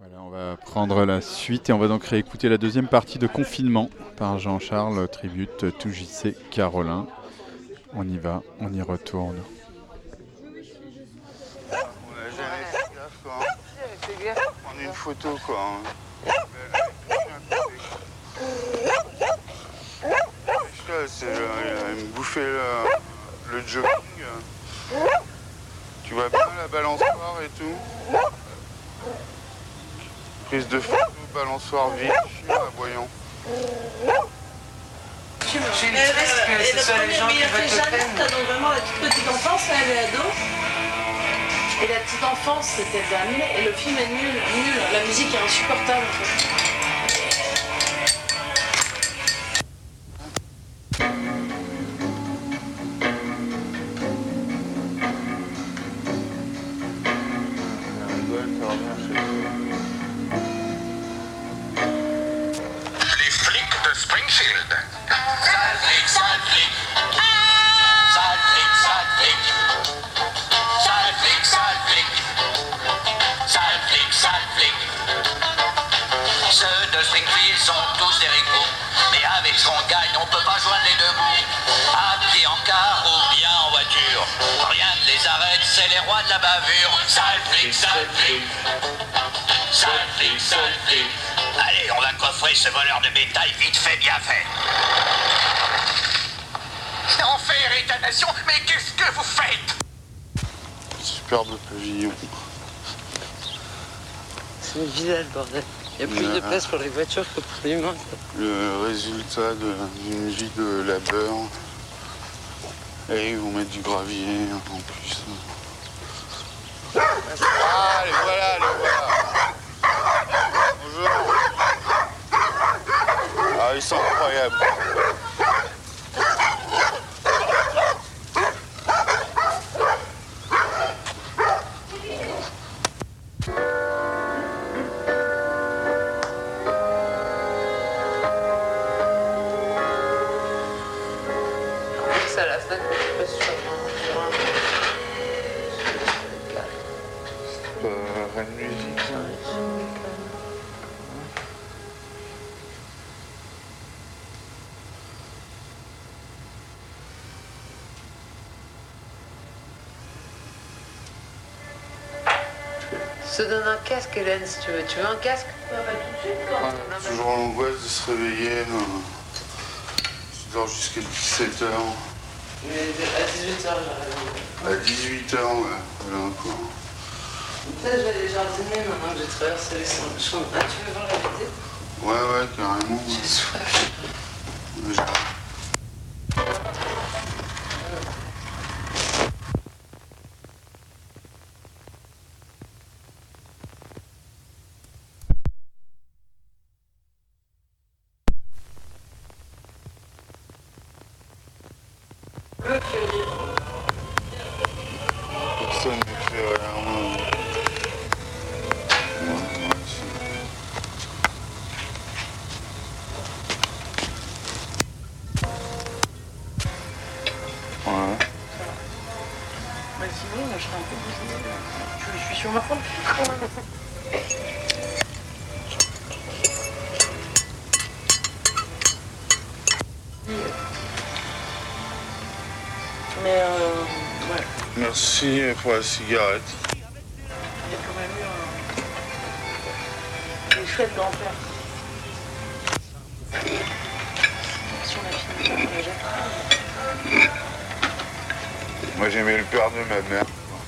Voilà, on va prendre la suite et on va donc réécouter la deuxième partie de Confinement par Jean-Charles, tribute to JC Carolin. On y va, on y retourne. On a jamais fait gaffe quoi. Prendre une photo quoi. Il me bouffait le jogging. Tu vois bien la balançoire et tout. Prise de photo, balançoire vide, voyons. J'ai le triste que ce soit les gens qui votent Le Pen. T'as donc vraiment la toute petite enfance, là, elle est ado. Et la petite enfance, c'était terminé. Et le film est nul, nul. La musique est insupportable, en fait. Les flics de Springfield. Sale flic, sale flic. Sale flic, sale flic. Sale flic, sale flic. Sale flic, sale flic. Ceux de Springfield sont tous des rigoureux. Mais avec ce qu'on gagne, on peut pas joindre les deux bouts. À pied, en car ou bien en voiture. Rien ne les arrête, c'est les rois de la bavure. Sale flic, sale flic. Sale flic, sale flic. Allez, on va coffrer ce voleur de bétail vite fait, bien fait. Enfer et damnation, mais qu'est-ce que vous faites? Superbe pavillon. C'est une villa, le bordel. Il y a plus de place pour les voitures que pour les humains. Le résultat d'une vie de labeur. Et ils vont mettre du gravier en plus. Ah, les voilà, les voilà. Bonjour. Ah, ils sont incroyables. C'est à la fenêtre, mais je sais pas si sur Reine musique. Se donne un casque, Hélène, si tu veux. Tu veux un casque? Pas tout de suite, quoi. Ouais, toujours l'angoisse de se réveiller. Je dors jusqu'à 17h. Mais à 18h, j'arrive. À 18h, ouais. Voilà quoi. Peut-être je vais aller jardiner maintenant que j'ai traversé les champs. Ah, tu veux voir la vidéo? Ouais, carrément. Ouais. J'ai soif. Ouais, personne ne fait rien. Ouais. Bah, sinon, je serais un peu bousillée. Je suis sur ma faute. Mais ouais, Merci pour la cigarette. il y a quand même eu des chouettes d'enfer. Si on a fini, on l'a déjà fait. Moi j'aimais le père de ma mère.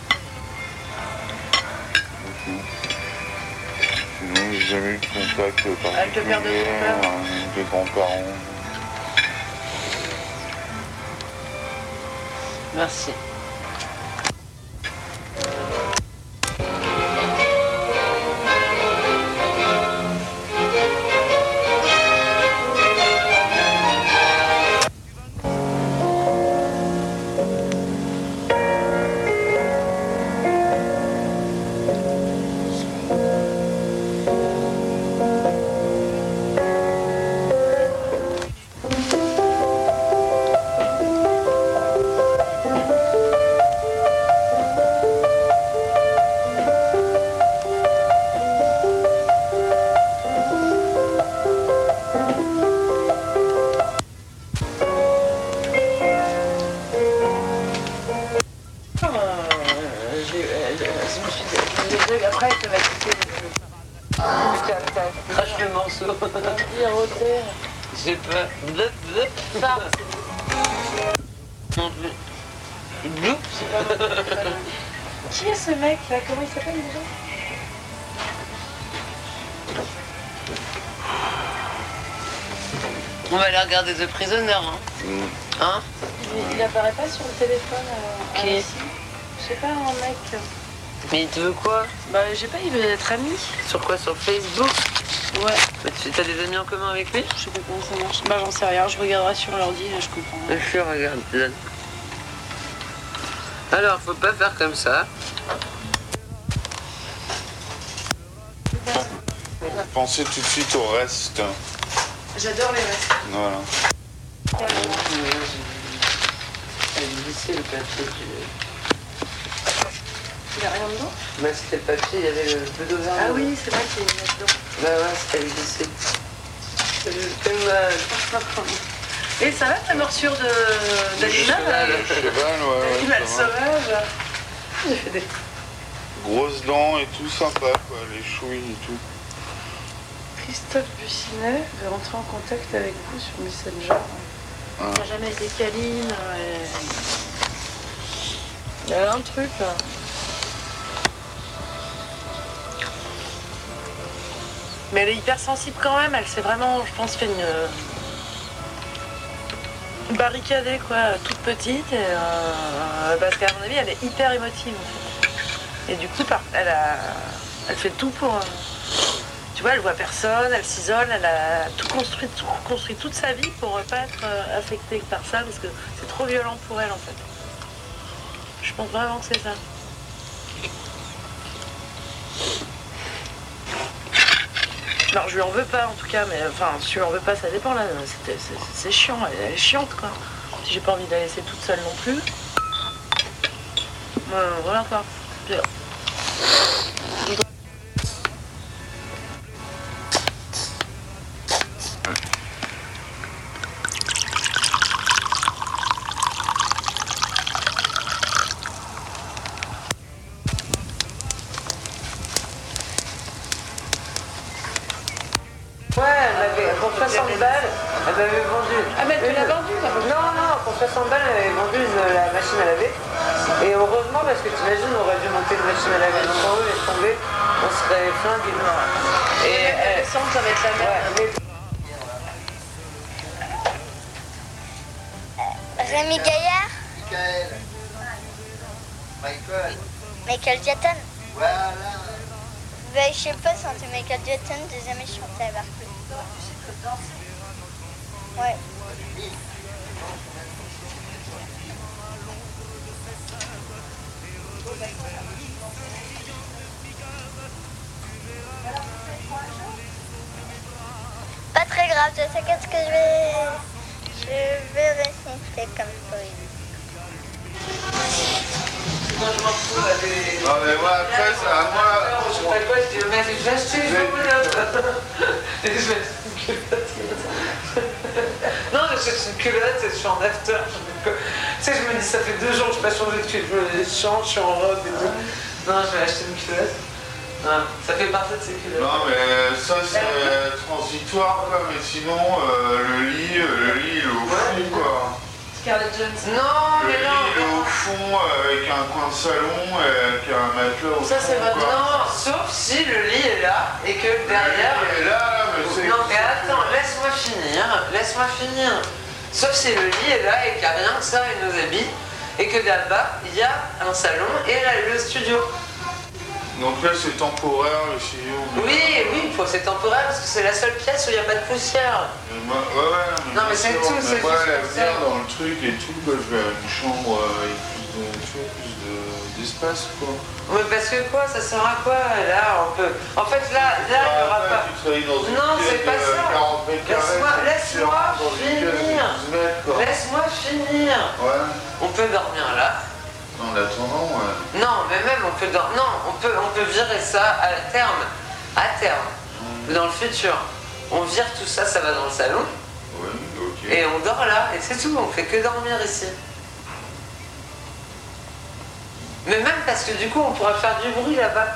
Sinon j'ai jamais eu de contact particulier Avec le père de ton père? avec les grands-parents. Merci. tac, tac. Crache le morceau. Viroter. J'ai peur. Bleu, bleu. Ça, Non plus. Bleu. c'est pas mal. Qui est ce mec là? Comment il s'appelle déjà? On va aller regarder The Prisoner, hein. Hein? Il apparaît pas sur le téléphone. Qui? Je sais pas, un mec. Mais il te veut quoi? Bah, j'ai pas, il veut être ami. Sur quoi? Sur Facebook? Ouais. Bah, t'as des amis en commun avec lui? Je sais pas comment ça marche. Bah, j'en sais rien, je regarderai sur l'ordi et je comprends. Je regarde. Alors, faut pas faire comme ça. Pensez tout de suite au reste. J'adore les restes. Voilà. Elle glissait le papier. Il a rien dedans? Bah, c'était le papier, il y avait le peu d'auvergne. Ah oui, c'est vrai qu'il est dedans. Bah ouais, c'était glissé. Ça lui fait mal. Et ça va ta morsure d'animal? Cheval, ouais. Animal ça va. sauvage. J'ai fait des... Grosses dents et tout sympa, quoi. Les chouilles et tout. Christophe Bussinet veut rentrer en contact avec vous sur Messenger. Ah. Il n'a jamais été câline. Il y a un truc là. Mais elle est hyper sensible quand même. Elle s'est vraiment, je pense, fait une barricadée quoi, toute petite. Et, parce qu'à mon avis, elle est hyper émotive en fait. Et du coup, elle fait tout pour. Tu vois, elle voit personne, elle s'isole, elle a tout construit toute sa vie pour pas être affectée par ça parce que c'est trop violent pour elle en fait. Je pense vraiment que c'est ça. Non, je lui en veux pas en tout cas, mais enfin, si je lui en veux pas, ça dépend là. C'est chiant, elle est chiante quoi. Si j'ai pas envie de la laisser toute seule non plus. Voilà quoi. Ouais, elle m'avait, pour 60 balles, elle m'avait vendu. Ah mais elle te l'a vendu là? Non, pour 60 balles, elle m'avait vendu la machine à laver. Et heureusement, parce que t'imagines, on aurait dû monter une machine à laver dans eux, laisse tomber, on serait flingués. Et elle descendre, ça va être la merde. Rémi Gaillard, Michael. Michael Jackson. Voilà. Ben, je sais pas, c'est entre Michael Jackson, deuxième et chanteur. Ouais. Pas très grave, je sais qu'est-ce que je vais réciter comme poésie. Moi, je m'en fous, elle est... Ah, mais ouais, après, c'est à moi. Je sais pas quoi, je dis, mais je vais acheter une culotte. Et je vais acheter une culotte. Non, j'achète une culotte et je suis en after. Tu sais, je me dis, ça fait 2 jours que je n'ai pas changé de culotte. Je change, je suis en robe et tout. Non, je vais acheter une culotte. Non, ça fait partie de ces culottes. Non, mais ça, c'est transitoire, quoi. Mais sinon, le lit, il est au fond, quoi. Scarlett Johansson. Non, Le mais lit, non. il est au fond, avec un coin de salon, avec un matelas au Ça, fond, c'est votre quoi. Non, sauf si le lit est là et que derrière... Il est là, mais c'est... Non, mais attends, laisse-moi finir. Sauf si le lit est là et qu'il n'y a rien que ça et nos habits, et que là-bas, il y a un salon et là, le studio. Donc là, c'est temporaire, le studio. Oui, c'est temporaire parce que c'est la seule pièce où il n'y a pas de poussière. Ouais, Non, mais c'est tout, c'est moi, juste l'avenir pour ça. dans le truc et tout, bah, je vais à une chambre avec d'espace, quoi. Mais parce que quoi, ça sert à quoi? Là, on peut... En fait, là, il n'y aura pas... Tu travailles dans une Non, pièce c'est pas de ça. 40 mètres carrés, Laisse-moi dans une pièce de finir. 12 mètres, quoi. Laisse-moi finir. Ouais, On peut dormir là. en attendant, ouais. Non, mais même on peut non, on peut virer ça à terme. Dans le futur. On vire tout ça, ça va dans le salon. Oui, ok. Et on dort là, et c'est tout, on fait que dormir ici. Mais même parce que du coup on pourra faire du bruit là-bas.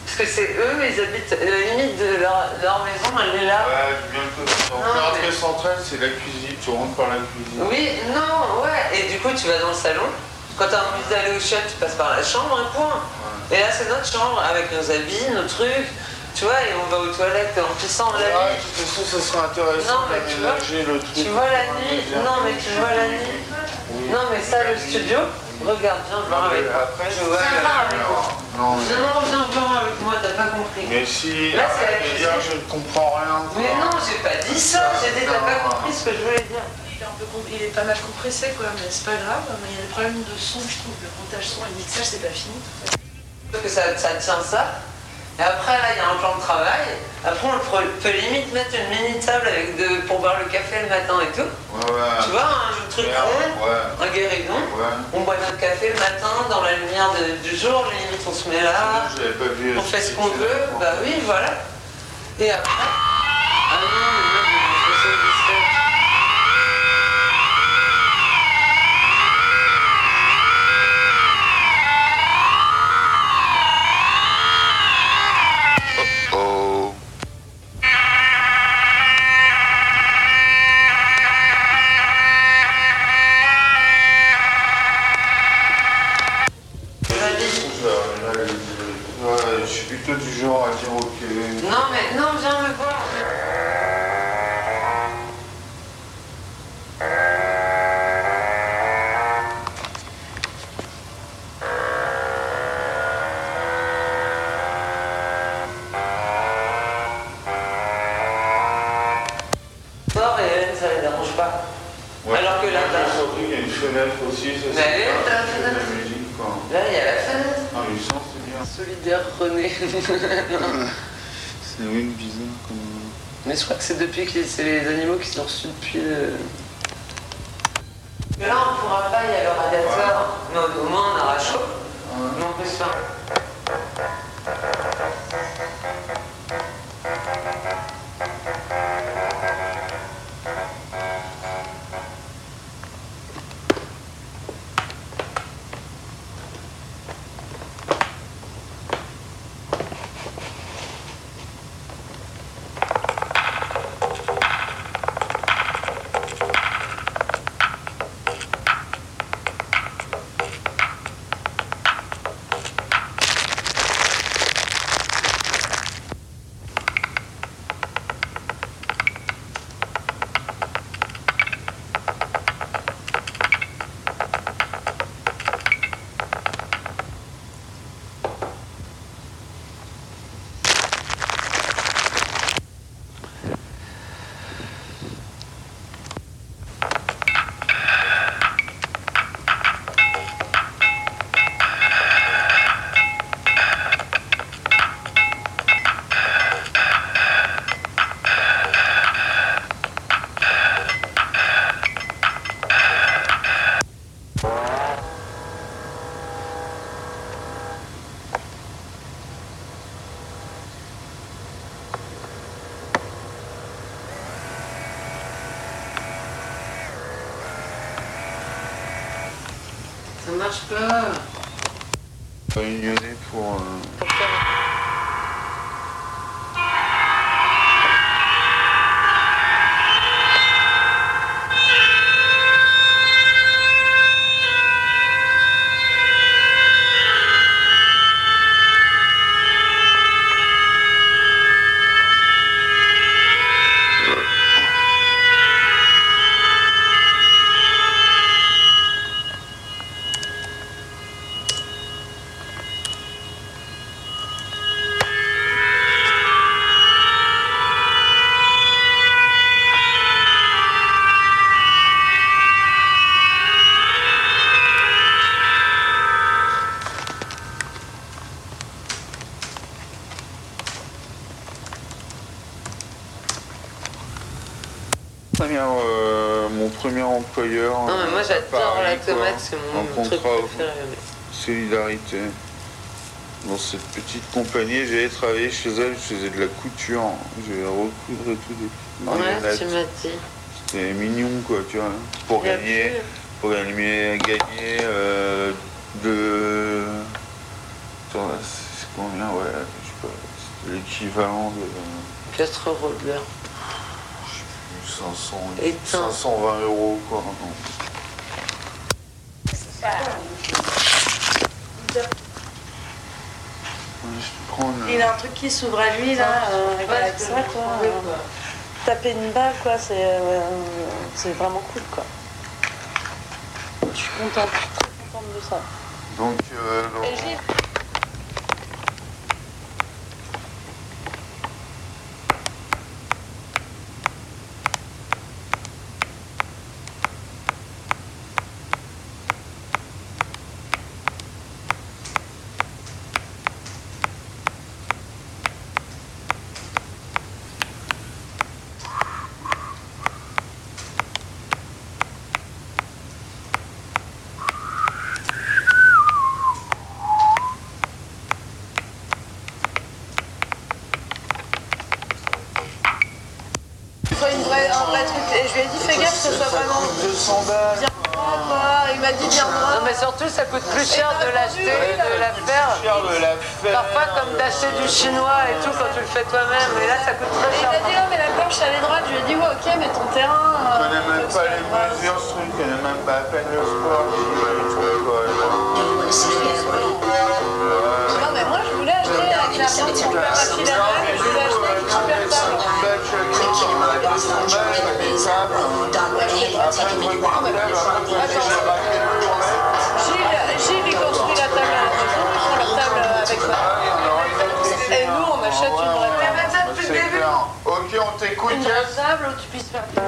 Parce que c'est eux, ils habitent à la limite de leur maison, elle est là. Ouais, bientôt. Donc l'entrée centrale, c'est la cuisine. Tu rentres par la cuisine. Oui, non, ouais. Et du coup, tu vas dans le salon. Quand t'as envie d'aller au chat, tu passes par la chambre, un point. Et là, c'est notre chambre avec nos habits, nos trucs. Tu vois, et on va aux toilettes en pissant la nuit. De toute façon, ça serait intéressant d'aménager le truc. Tu vois la nuit. Non, mais tu vois la nuit. Oui. Non, mais ça, le studio. Regarde, viens voir avec moi. Après, Je vois avec moi. Non, Viens voir avec moi, t'as pas compris. mais si, Là, c'est la arrête de dire cuisine. je ne comprends rien. Mais non, j'ai pas dit ça. J'ai dit t'as pas compris ce que je voulais dire. Il est pas mal compressé quoi, mais c'est pas grave. Mais il y a des problèmes de son, je trouve. Le montage son et le mixage, c'est pas fini. Parce que ça tient ça. Et après, là, il y a un plan de travail. Après, on peut limite mettre une mini table avec pour boire le café le matin et tout. Ouais. Tu vois, un truc rond, un guéridon. Ouais. On boit notre café le matin dans la lumière du jour. Limite, on se met là. J'avais pas vu. On fait ce qu'on veut. Bah oui, voilà. Et après. Ah non, mais moi, je vais me discret. Oh. Ouais, je suis plutôt du genre à dire ok. Non, mais non, viens me voir. Sors et Hélène, ça les dérange pas. Ouais. Alors que là, Surtout qu'il y a une fenêtre aussi, ça Mais elle est c'est où, ta pas de fenêtre la musique quoi. là, il y a la fenêtre. Ah, le sens c'est bien. Solidaire René. C'est une bizarre comme. Mais je crois que c'est depuis que c'est les animaux qui sont reçus depuis le. Mais là, on pourra pas, il y a le radiateur. Mais au moins, on aura chaud. Mais on peut se faire. Ça marche pas. Réunionner pour. Pour faire. Mon premier employeur. Non, mais moi, j'adore la tomate, c'est un mon truc contrat préféré. solidarité. Dans cette petite compagnie, j'allais travailler chez elle, je faisais de la couture. Je vais recoudre et tout des petites Ouais, marionnettes. tu m'as dit. C'était mignon quoi, tu vois. Pour Il y a gagner, plus. pour gagner de. Attends, c'est combien, ouais. Je C'était l'équivalent de 4 euros de l'heure. 520 euros quoi. Non. Il a un truc qui s'ouvre à lui là, avec ça quoi. Taper une balle quoi, c'est vraiment cool quoi. Je suis contente, très contente de ça. Donc, Et Gilles, un vrai truc. Et je lui ai dit fais gaffe que ce soit vraiment 200 balles. bien droit quoi. Il m'a dit bien droit. Non mais surtout ça coûte plus cher de l'acheter et de la faire. Parfois comme d'acheter du chinois et tout quand tu le fais toi-même. Mais là ça coûte très Et il cher. m'a dit oh mais la planche elle est droite. Je lui ai dit ouais ok mais ton terrain. Je connais même pas les mesures, ce truc, je connais même pas à peine le sport. Non mais moi je voulais acheter avec la planche pour faire ma filiale. Je voulais acheter une super table. Gilles il construit la table à la maison, ils font leur table avec ça. Et nous on achète une vraie table. C'est clair. Ok, on t'écoute. Une vraie table où tu puisses faire du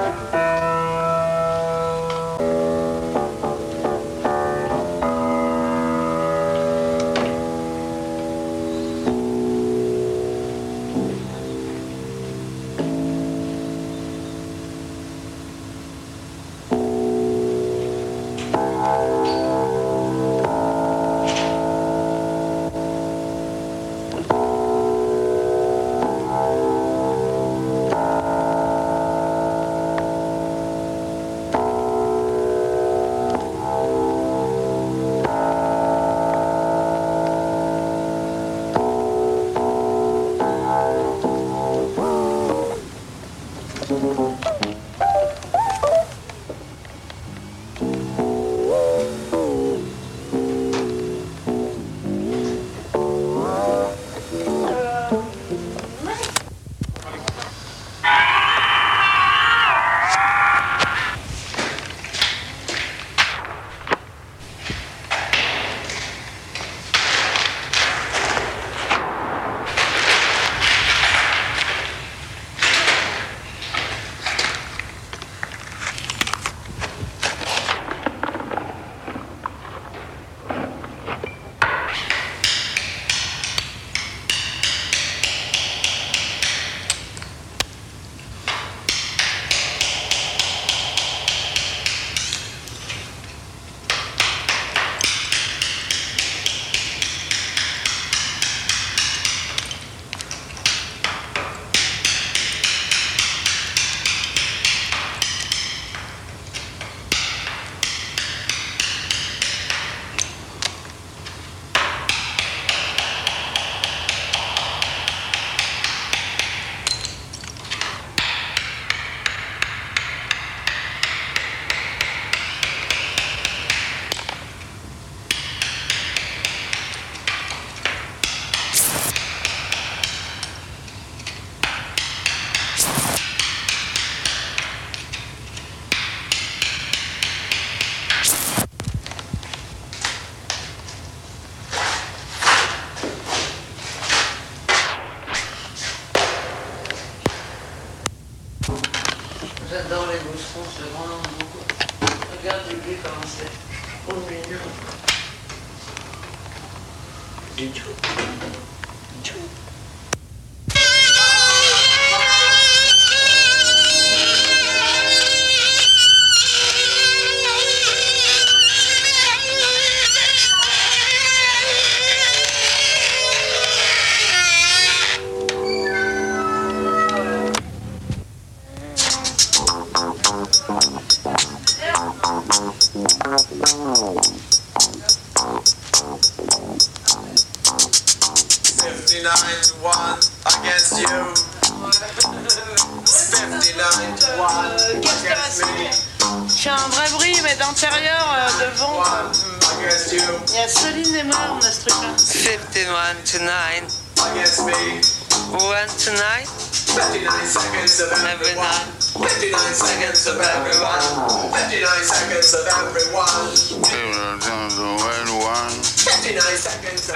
J'adore les boucherons, je le vraiment beaucoup. Regarde lui comment c'est. Oh mignon. Du tout. Nine. fait un vrai bruit, mais d'intérieur, devant. Il y a Céline et moi, on a ce truc-là. 51 to 9. One tonight. 59 seconds of Every night. 59 seconds of everyone. 59 seconds of everyone. 59 seconds of...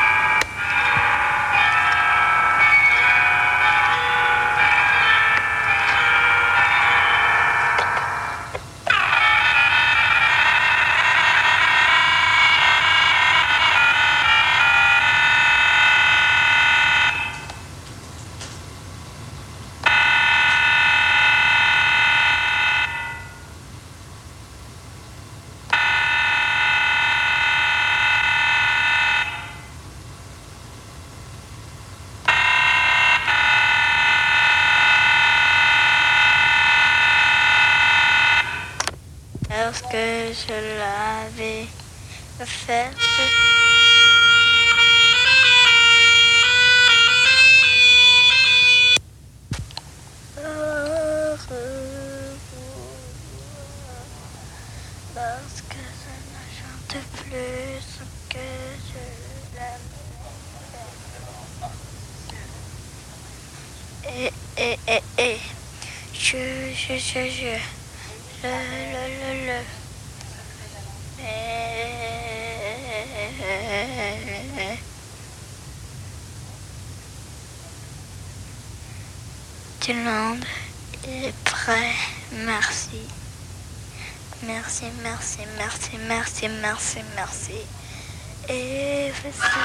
Lorsque je l'avais fait. Lorsque je ne chante plus que je l'aime. Et je le. Tout le monde est prêt. Merci. Merci. Et voici.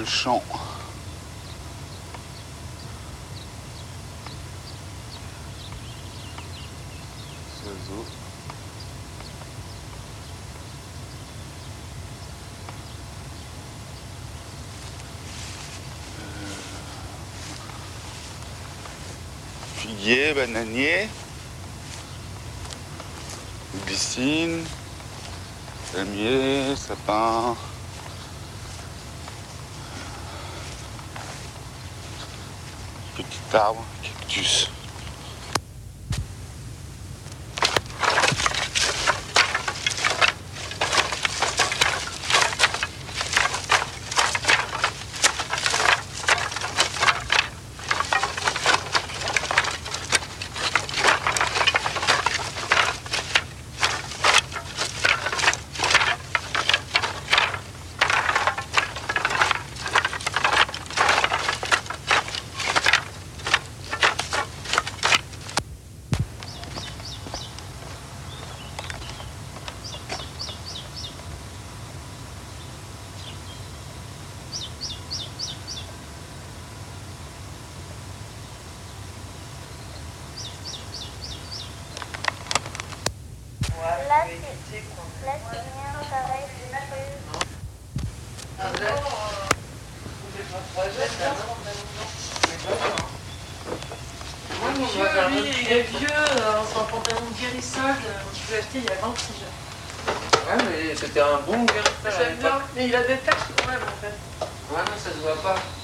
le champ. Ces oiseaux. Figuier, bananier, glycine, palmier, sapin, petit arbre, cactus. Là, c'est bien, pareil, Lui, il est vieux, c'est un pantalon de guérissage que j'ai acheté il y a 26 ans. Ouais, mais c'était un bon guérissage à J'aime bien, l'époque. mais il a des taches quand même en fait. Ouais, non, ça se voit pas.